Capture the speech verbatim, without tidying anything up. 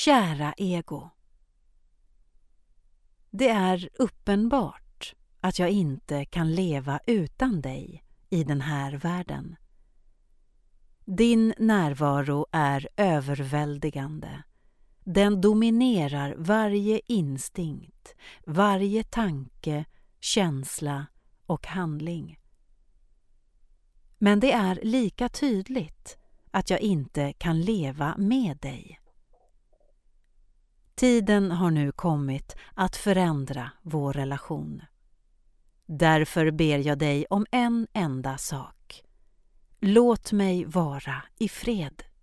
Kära ego. Det är uppenbart att jag inte kan leva utan dig i den här världen. Din närvaro är överväldigande. Den dominerar varje instinkt, varje tanke, känsla och handling. Men det är lika tydligt att jag inte kan leva med dig. Tiden har nu kommit att förändra vår relation. Därför ber jag dig om en enda sak. Låt mig vara i fred.